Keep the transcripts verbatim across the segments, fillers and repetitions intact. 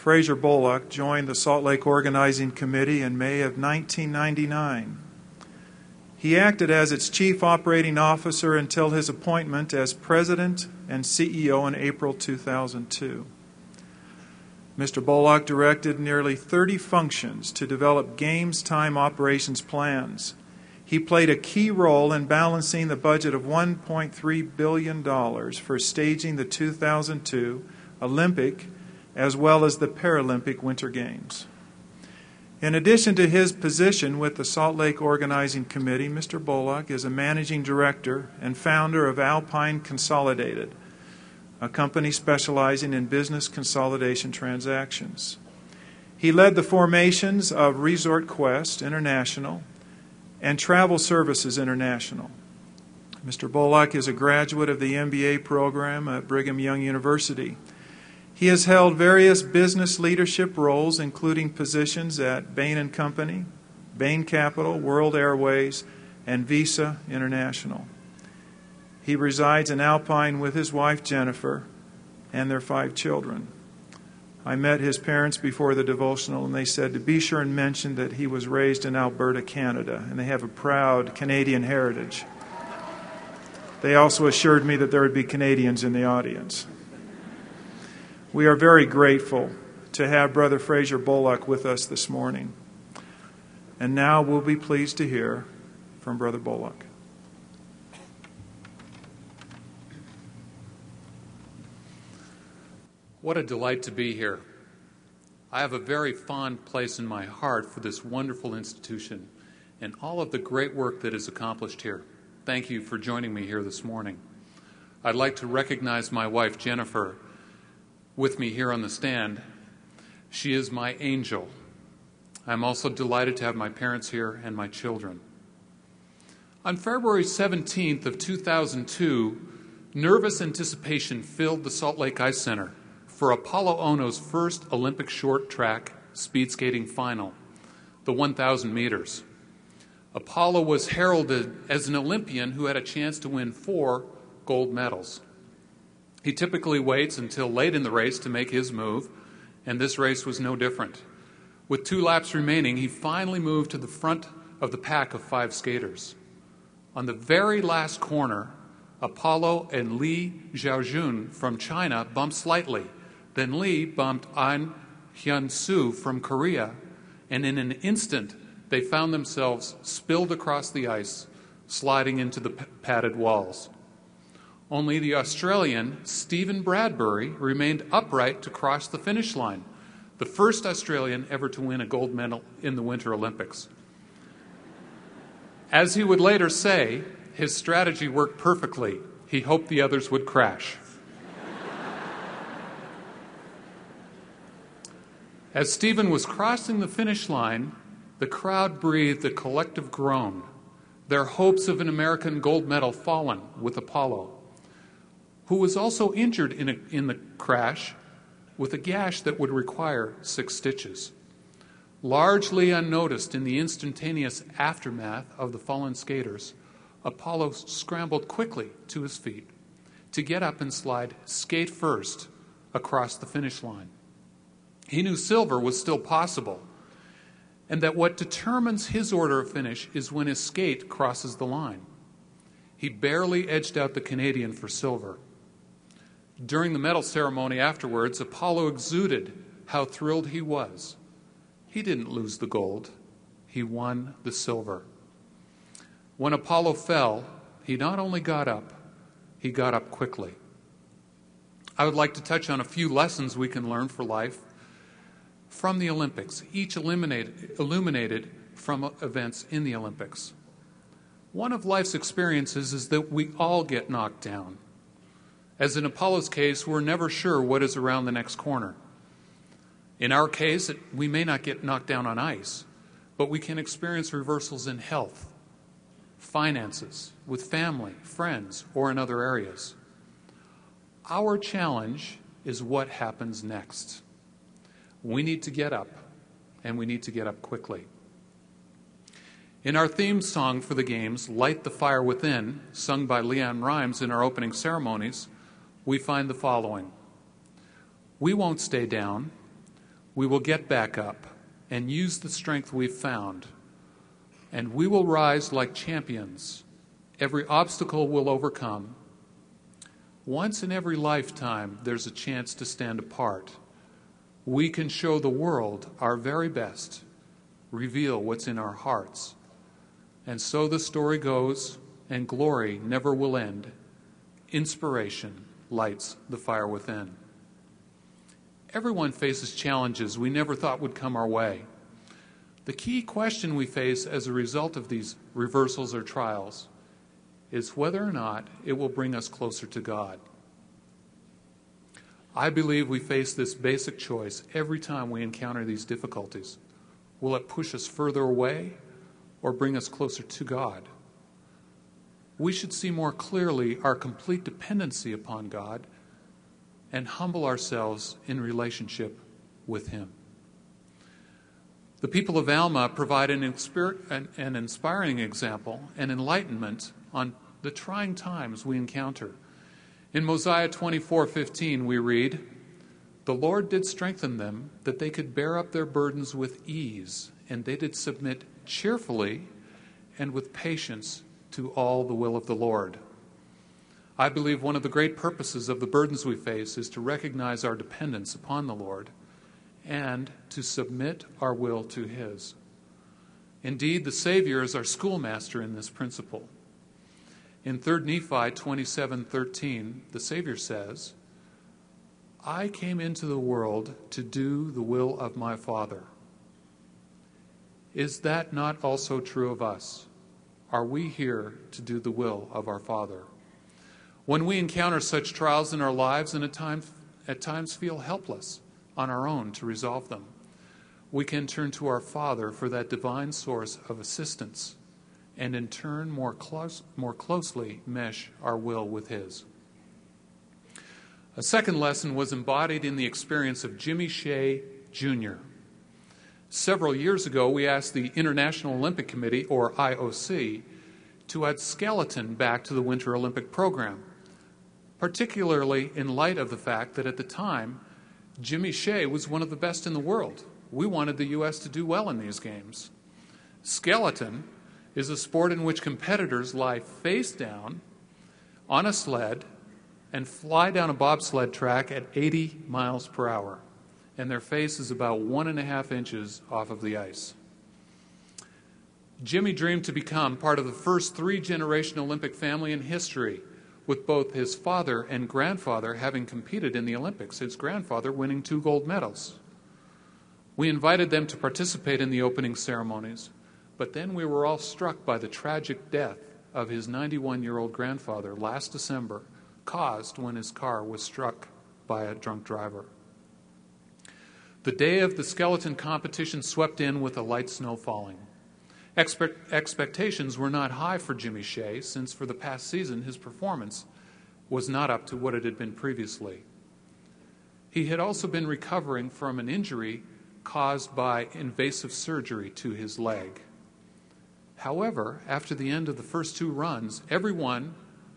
Fraser Bullock joined the Salt Lake Organizing Committee in May of nineteen ninety-nine. He acted as its chief operating officer until his appointment as president and C E O in April two thousand two. Mister Bullock directed nearly thirty functions to develop games time operations plans. He played a key role in balancing the budget of one point three billion dollars for staging the two thousand two Olympic as well as the Paralympic Winter Games. In addition to his position with the Salt Lake Organizing Committee, Mister Bullock is a managing director and founder of Alpine Consolidated, a company specializing in business consolidation transactions. He led the formations of Resort Quest International and Travel Services International. Mister Bullock is a graduate of the M B A program at Brigham Young University. He has held various business leadership roles, including positions at Bain and Company, Bain Capital, World Airways, and Visa International. He resides in Alpine with his wife, Jennifer, and their five children. I met his parents before the devotional, and they said to be sure and mention that he was raised in Alberta, Canada, and they have a proud Canadian heritage. They also assured me that there would be Canadians in the audience. We are very grateful to have Brother Fraser Bullock with us this morning. And now we'll be pleased to hear from Brother Bullock. What a delight to be here. I have a very fond place in my heart for this wonderful institution and all of the great work that is accomplished here. Thank you for joining me here this morning. I'd like to recognize my wife, Jennifer, with me here on the stand. She is my angel. I'm also delighted to have my parents here and my children. On February seventeenth of two thousand two, nervous anticipation filled the Salt Lake Ice Center for Apolo Ohno's first Olympic short track speed skating final, the one thousand meters. Apolo was heralded as an Olympian who had a chance to win four gold medals. He typically waits until late in the race to make his move, and this race was no different. With two laps remaining, he finally moved to the front of the pack of five skaters. On the very last corner, Apolo and Li Xiaojun from China bumped slightly. Then Li bumped An Hyun-soo from Korea, and in an instant, they found themselves spilled across the ice, sliding into the p- padded walls. Only the Australian Stephen Bradbury remained upright to cross the finish line, the first Australian ever to win a gold medal in the Winter Olympics. As he would later say, his strategy worked perfectly. He hoped the others would crash. As Stephen was crossing the finish line, the crowd breathed a collective groan, their hopes of an American gold medal fallen with Apolo, who was also injured in, a, in the crash with a gash that would require six stitches. Largely unnoticed in the instantaneous aftermath of the fallen skaters, Apolo scrambled quickly to his feet to get up and slide skate first across the finish line. He knew silver was still possible, and that what determines his order of finish is when his skate crosses the line. He barely edged out the Canadian for silver. During the medal ceremony afterwards, Apolo exuded how thrilled he was. He didn't lose the gold. He won the silver. When Apolo fell, he not only got up, he got up quickly. I would like to touch on a few lessons we can learn for life from the Olympics, each illuminated, illuminated from events in the Olympics. One of life's experiences is that we all get knocked down. As in Apolo's case, we're never sure what is around the next corner. In our case, it, we may not get knocked down on ice, but we can experience reversals in health, finances, with family, friends, or in other areas. Our challenge is what happens next. We need to get up, and we need to get up quickly. In our theme song for the Games, Light the Fire Within, sung by Leanne Rimes in our opening ceremonies, we find the following. We won't stay down. We will get back up and use the strength we've found, and we will rise like champions. Every obstacle we'll overcome. Once in every lifetime, there's a chance to stand apart. We can show the world our very best, reveal what's in our hearts. And so the story goes, and glory never will end. Inspiration lights the fire within. Everyone faces challenges we never thought would come our way. The key question we face as a result of these reversals or trials is whether or not it will bring us closer to God. I believe we face this basic choice every time we encounter these difficulties. Will it push us further away or bring us closer to God? We should see more clearly our complete dependency upon God and humble ourselves in relationship with Him. The people of Alma provide an, inspir- an, an inspiring example and enlightenment on the trying times we encounter. In Mosiah twenty-four fifteen we read, "The Lord did strengthen them, that they could bear up their burdens with ease, and they did submit cheerfully and with patience to all the will of the Lord." I believe one of the great purposes of the burdens we face is to recognize our dependence upon the Lord and to submit our will to His. Indeed, the Savior is our schoolmaster in this principle. In Third Nephi twenty-seven thirteen, the Savior says, "I came into the world to do the will of my Father." Is that not also true of us? Are we here to do the will of our Father? When we encounter such trials in our lives and at times, at times feel helpless on our own to resolve them, we can turn to our Father for that divine source of assistance and in turn more, close, more closely mesh our will with His. A second lesson was embodied in the experience of Jimmy Shea, Junior Several years ago, we asked the International Olympic Committee, or I O C, to add skeleton back to the Winter Olympic program, particularly in light of the fact that at the time, Jimmy Shea was one of the best in the world. We wanted the U S to do well in these games. Skeleton is a sport in which competitors lie face down on a sled and fly down a bobsled track at eighty miles per hour, and their face is about one and a half inches off of the ice. Jimmy dreamed to become part of the first three-generation Olympic family in history, with both his father and grandfather having competed in the Olympics, his grandfather winning two gold medals. We invited them to participate in the opening ceremonies, but then we were all struck by the tragic death of his ninety-one-year-old grandfather last December, caused when his car was struck by a drunk driver. The day of the skeleton competition swept in with a light snow falling. Expect- expectations were not high for Jimmy Shea, since for the past season his performance was not up to what it had been previously. He had also been recovering from an injury caused by invasive surgery to his leg. However, after the end of the first two runs, everyone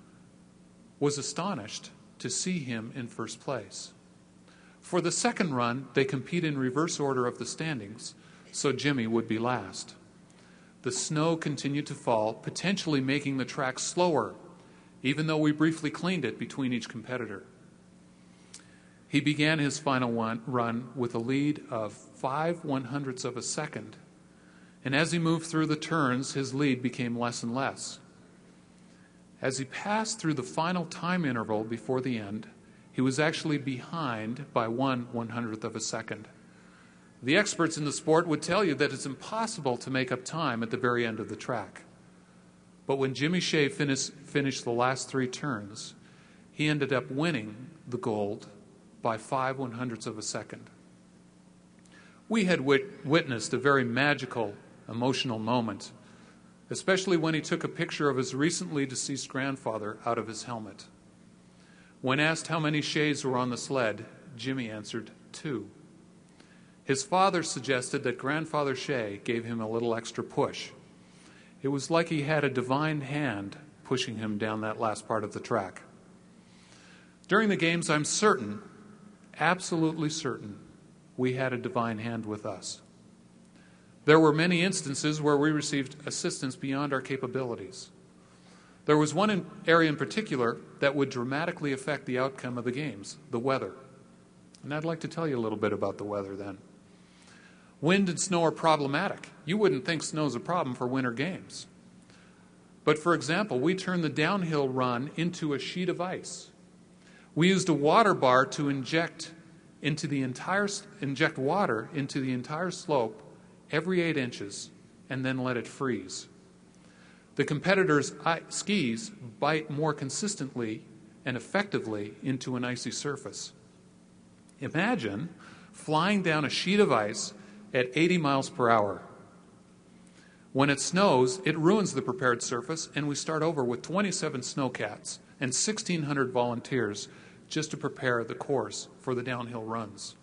was astonished to see him in first place. For the second run, they compete in reverse order of the standings, so Jimmy would be last. The snow continued to fall, potentially making the track slower, even though we briefly cleaned it between each competitor. He began his final one, run with a lead of five one-hundredths of a second, and as he moved through the turns, his lead became less and less. As he passed through the final time interval before the end, he was actually behind by one one-hundredth of a second. The experts in the sport would tell you that it's impossible to make up time at the very end of the track. But when Jimmy Shea finished, finished the last three turns, he ended up winning the gold by five one-hundredths of a second. We had wit- witnessed a very magical, emotional moment, especially when he took a picture of his recently deceased grandfather out of his helmet. When asked how many Sheas were on the sled, Jimmy answered, two. His father suggested that Grandfather Shea gave him a little extra push. It was like he had a divine hand pushing him down that last part of the track. During the games, I'm certain, absolutely certain, we had a divine hand with us. There were many instances where we received assistance beyond our capabilities. There was one in area in particular that would dramatically affect the outcome of the games, the weather. And I'd like to tell you a little bit about the weather then. Wind and snow are problematic. You wouldn't think snow's a problem for winter games. But for example, we turned the downhill run into a sheet of ice. We used a water bar to inject into the entire inject water into the entire slope every eight inches and then let it freeze. The competitors' skis bite more consistently and effectively into an icy surface. Imagine flying down a sheet of ice at eighty miles per hour. When it snows, it ruins the prepared surface, and we start over with twenty-seven snowcats and sixteen hundred volunteers just to prepare the course for the downhill runs.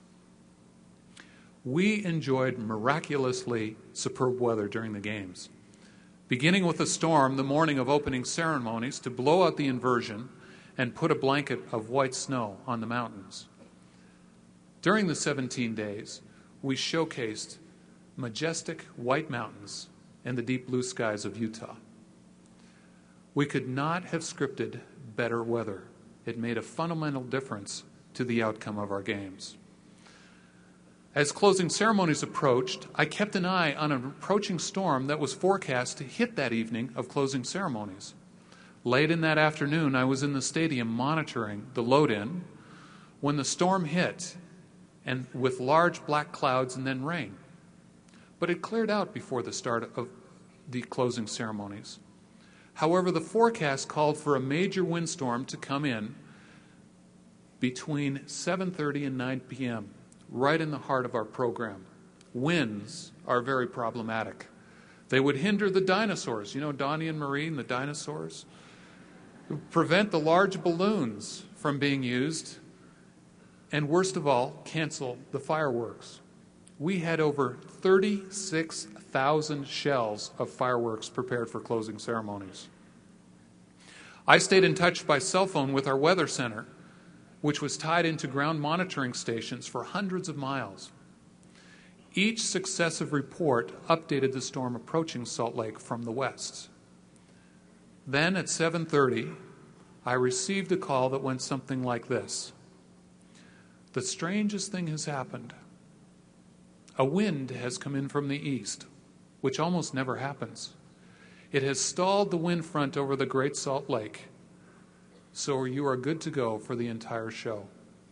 We enjoyed miraculously superb weather during the games, beginning with a storm the morning of opening ceremonies to blow out the inversion and put a blanket of white snow on the mountains. During the seventeen days, we showcased majestic white mountains and the deep blue skies of Utah. We could not have scripted better weather. It made a fundamental difference to the outcome of our games. As closing ceremonies approached, I kept an eye on an approaching storm that was forecast to hit that evening of closing ceremonies. Late in that afternoon, I was in the stadium monitoring the load-in when the storm hit, and with large black clouds and then rain. But it cleared out before the start of the closing ceremonies. However, the forecast called for a major windstorm to come in between seven thirty and nine p.m., right in the heart of our program. Winds are very problematic. They would hinder the dinosaurs. You know Donnie and Marie and the dinosaurs? Prevent the large balloons from being used, and worst of all, cancel the fireworks. We had over thirty-six thousand shells of fireworks prepared for closing ceremonies. I stayed in touch by cell phone with our weather center, which was tied into ground monitoring stations for hundreds of miles. Each successive report updated the storm approaching Salt Lake from the west. Then at seven thirty, I received a call that went something like this. The strangest thing has happened. A wind has come in from the east, which almost never happens. It has stalled the wind front over the Great Salt Lake, so you are good to go for the entire show.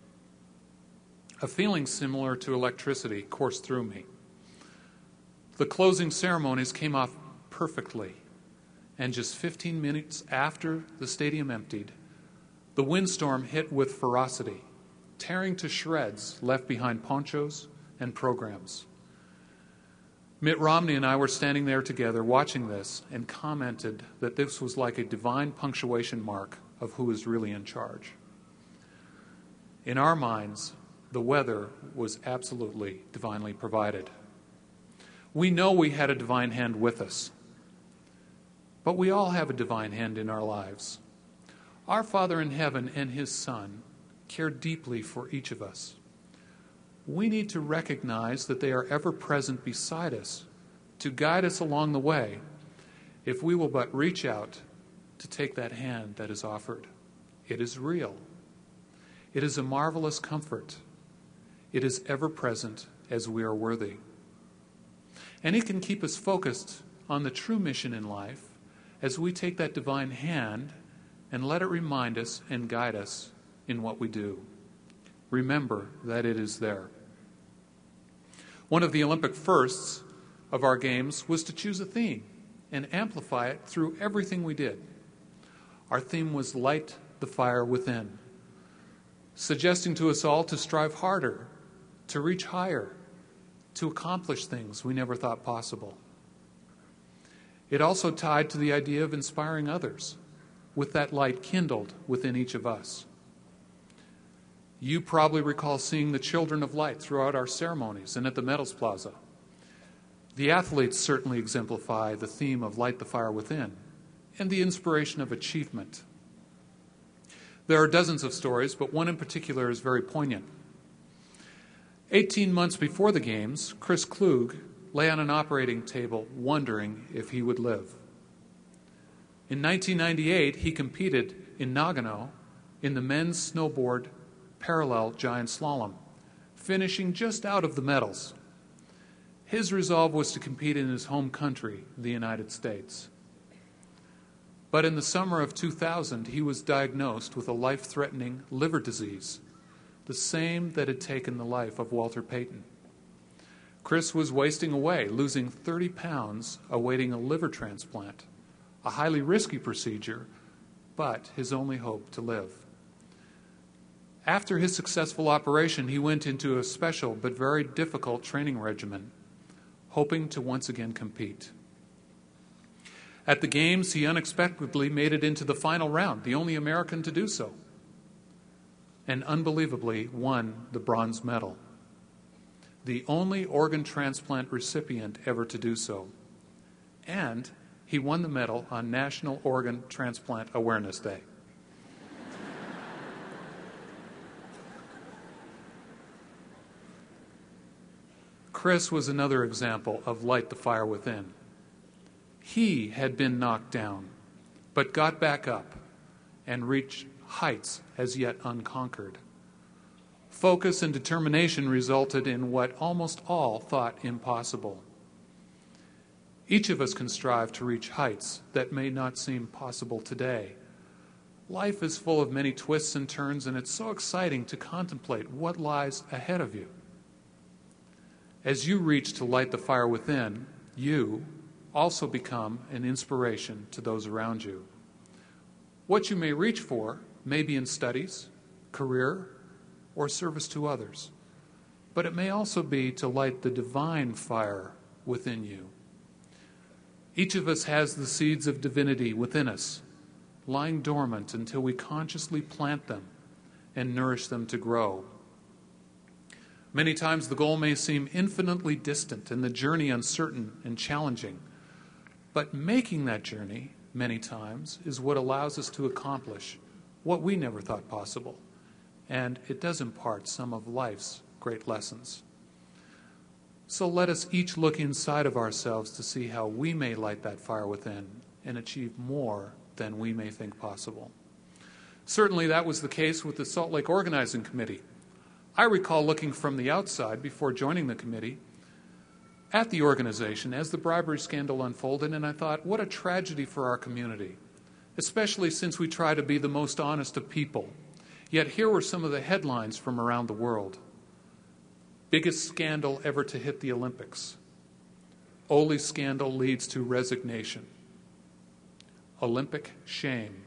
A feeling similar to electricity coursed through me. The closing ceremonies came off perfectly, and just fifteen minutes after the stadium emptied, the windstorm hit with ferocity, tearing to shreds left behind ponchos and programs. Mitt Romney and I were standing there together watching this and commented that this was like a divine punctuation mark of who is really in charge. In our minds, the weather was absolutely divinely provided. We know we had a divine hand with us, but we all have a divine hand in our lives. Our Father in heaven and His Son care deeply for each of us. We need to recognize that they are ever present beside us to guide us along the way if we will but reach out to take that hand that is offered. It is real. It is a marvelous comfort. It is ever present as we are worthy. And it can keep us focused on the true mission in life as we take that divine hand and let it remind us and guide us in what we do. Remember that it is there. One of the Olympic firsts of our games was to choose a theme and amplify it through everything we did. Our theme was Light the Fire Within, suggesting to us all to strive harder, to reach higher, to accomplish things we never thought possible. It also tied to the idea of inspiring others with that light kindled within each of us. You probably recall seeing the children of light throughout our ceremonies and at the Medals Plaza. The athletes certainly exemplify the theme of Light the Fire Within and the inspiration of achievement. There are dozens of stories, but one in particular is very poignant. Eighteen months before the Games, Chris Klug lay on an operating table wondering if he would live. In nineteen ninety-eight, he competed in Nagano in the men's snowboard parallel giant slalom, finishing just out of the medals. His resolve was to compete in his home country, the United States. But in the summer of two thousand, he was diagnosed with a life-threatening liver disease, the same that had taken the life of Walter Payton. Chris was wasting away, losing thirty pounds, awaiting a liver transplant, a highly risky procedure, but his only hope to live. After his successful operation, he went into a special but very difficult training regimen, hoping to once again compete. At the Games, he unexpectedly made it into the final round, the only American to do so, and unbelievably won the bronze medal, the only organ transplant recipient ever to do so. And he won the medal on National Organ Transplant Awareness Day. Chris was another example of light the fire within. He had been knocked down, but got back up and reached heights as yet unconquered. Focus and determination resulted in what almost all thought impossible. Each of us can strive to reach heights that may not seem possible today. Life is full of many twists and turns, and it's so exciting to contemplate what lies ahead of you. As you reach to light the fire within, you also become an inspiration to those around you. What you may reach for may be in studies, career, or service to others, but it may also be to light the divine fire within you. Each of us has the seeds of divinity within us, lying dormant until we consciously plant them and nourish them to grow. Many times the goal may seem infinitely distant and the journey uncertain and challenging, but making that journey, many times, is what allows us to accomplish what we never thought possible, and it does impart some of life's great lessons. So let us each look inside of ourselves to see how we may light that fire within and achieve more than we may think possible. Certainly that was the case with the Salt Lake Organizing Committee. I recall looking from the outside before joining the committee at the organization as the bribery scandal unfolded, and I thought, what a tragedy for our community, especially since we try to be the most honest of people. Yet here were some of the headlines from around the world. Biggest scandal ever to hit the Olympics. Oli scandal leads to resignation. Olympic shame.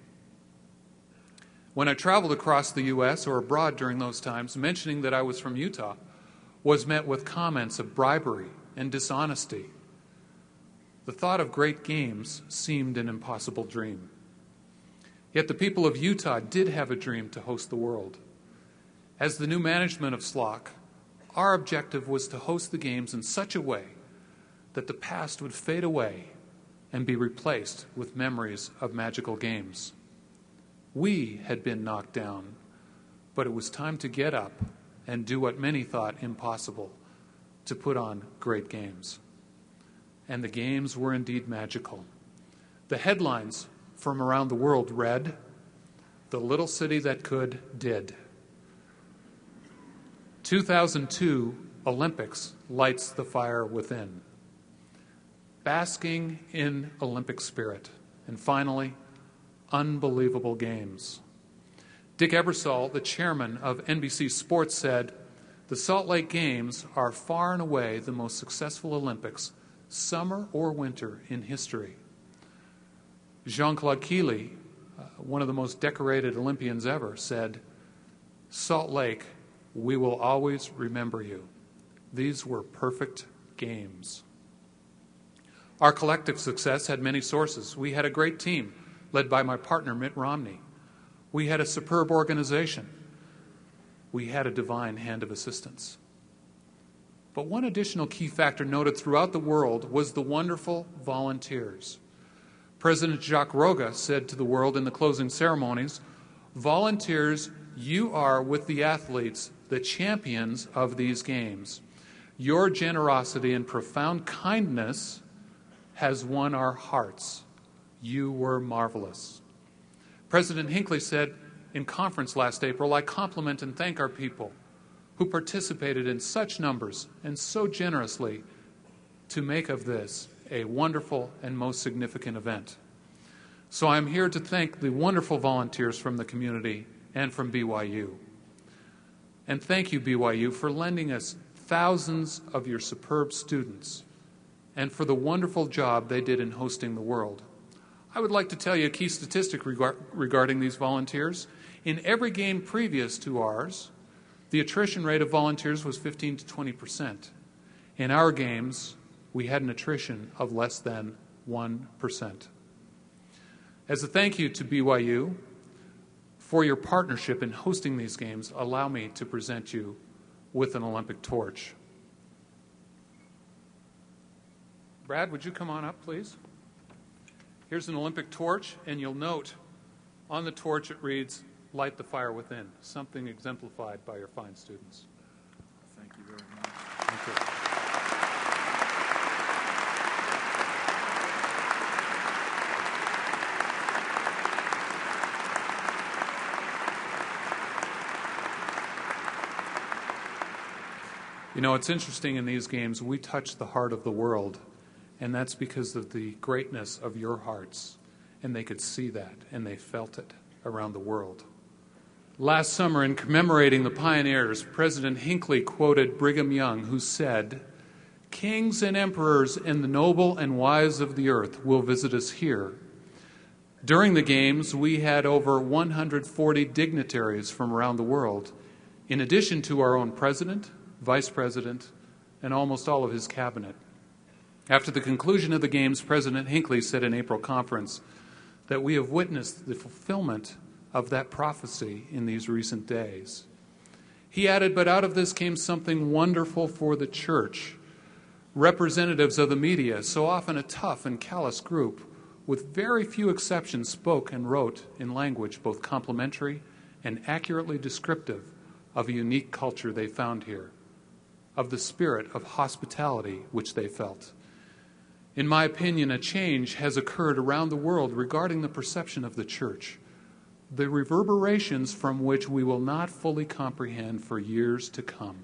When I traveled across the U S or abroad during those times, mentioning that I was from Utah was met with comments of bribery and dishonesty. The thought of great games seemed an impossible dream. Yet the people of Utah did have a dream to host the world. As the new management of S L O C, our objective was to host the games in such a way that the past would fade away and be replaced with memories of magical games. We had been knocked down, but it was time to get up and do what many thought impossible, to put on great games. And the games were indeed magical. The headlines from around the world read, "The little city that could, did." two thousand two Olympics lights the fire within. Basking in Olympic spirit. And finally, unbelievable games. Dick Ebersol, the chairman of N B C Sports, said, "The Salt Lake Games are far and away the most successful Olympics, summer or winter, in history." Jean-Claude Keely, uh, one of the most decorated Olympians ever, said, "Salt Lake, we will always remember you. These were perfect games." Our collective success had many sources. We had a great team, led by my partner, Mitt Romney. We had a superb organization. We had a divine hand of assistance. But one additional key factor noted throughout the world was the wonderful volunteers. President Jacques Roga said to the world in the closing ceremonies, "Volunteers, you are with the athletes the champions of these games. Your generosity and profound kindness has won our hearts. You were marvelous. President Hinckley said in conference last April, "I compliment and thank our people who participated in such numbers and so generously to make of this a wonderful and most significant event." So I'm here to thank the wonderful volunteers from the community and from B Y U. And thank you, B Y U, for lending us thousands of your superb students and for the wonderful job they did in hosting the world. I would like to tell you a key statistic regar- regarding these volunteers. In every game previous to ours, the attrition rate of volunteers was fifteen to twenty percent. In our games, we had an attrition of less than one percent. As a thank you to B Y U for your partnership in hosting these games, allow me to present you with an Olympic torch. Brad, would you come on up, please? Here's an Olympic torch, and you'll note on the torch it reads, "Light the fire within," something exemplified by your fine students. Thank you very much. Thank you. You know, it's interesting in these games, we touch the heart of the world, and that's because of the greatness of your hearts. And they could see that, and they felt it around the world. Last summer, in commemorating the pioneers, President Hinckley quoted Brigham Young, who said, "Kings and emperors and the noble and wise of the earth will visit us here." During the games, we had over one hundred forty dignitaries from around the world, in addition to our own president, vice president, and almost all of his cabinet. After the conclusion of the games, President Hinckley said in April conference that we have witnessed the fulfillment of that prophecy in these recent days. He added, "But out of this came something wonderful for the church. Representatives of the media, so often a tough and callous group, with very few exceptions, spoke and wrote in language both complimentary and accurately descriptive of a unique culture they found here, of the spirit of hospitality which they felt. In my opinion, a change has occurred around the world regarding the perception of the church, the reverberations from which we will not fully comprehend for years to come.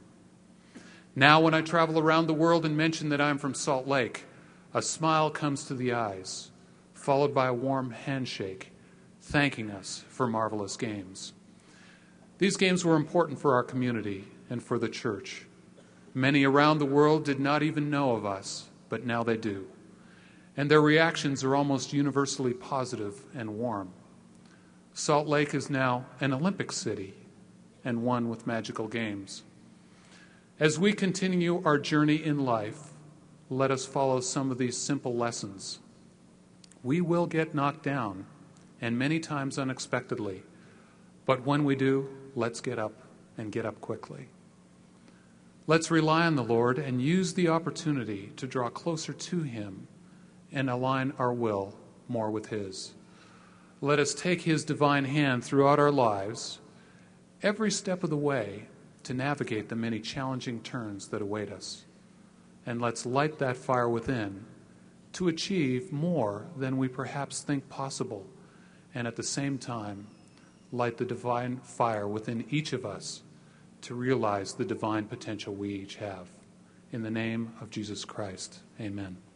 Now, when I travel around the world and mention that I'm from Salt Lake, a smile comes to the eyes, followed by a warm handshake, thanking us for marvelous games." These games were important for our community and for the church. Many around the world did not even know of us, but now they do. And their reactions are almost universally positive and warm. Salt Lake is now an Olympic city and one with magical games. As we continue our journey in life, let us follow some of these simple lessons. We will get knocked down, and many times unexpectedly. But when we do, let's get up and get up quickly. Let's rely on the Lord and use the opportunity to draw closer to Him and align our will more with His. Let us take His divine hand throughout our lives, every step of the way, to navigate the many challenging turns that await us. And let's light that fire within to achieve more than we perhaps think possible, and at the same time, light the divine fire within each of us to realize the divine potential we each have. In the name of Jesus Christ, amen.